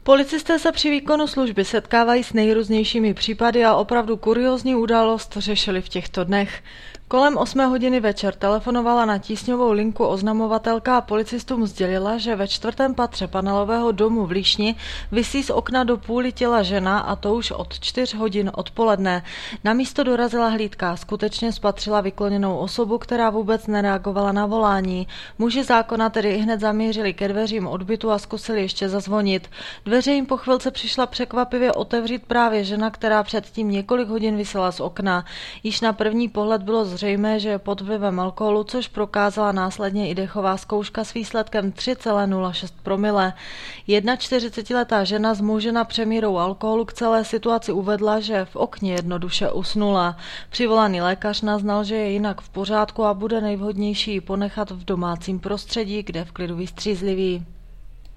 Policisté se při výkonu služby setkávají s nejrůznějšími případy a opravdu kuriózní událost řešili v těchto dnech. Kolem 8 hodiny večer telefonovala na tísňovou linku oznamovatelka a policistům sdělila, že ve 4. patře panelového domu v Líšni visí z okna do půly těla žena, a to už od 4 hodin odpoledne. Na místo dorazila hlídka, skutečně spatřila vykloněnou osobu, která vůbec nereagovala na volání. Muži zákona tedy hned zamířili ke dveřím odbytu a zkusili ještě zazvonit. Dveře jim po chvilce přišla překvapivě otevřít právě žena, která předtím několik hodin visela z okna. Již na první pohled bylo zřejmé, že je pod vlivem alkoholu, což prokázala následně i dechová zkouška s výsledkem 3,06 promile. 41letá žena zmoužena přemírou alkoholu k celé situaci uvedla, že v okně jednoduše usnula. Přivolaný lékař naznal, že je jinak v pořádku a bude nejvhodnější ji ponechat v domácím prostředí, kde v klidu vystřízliví.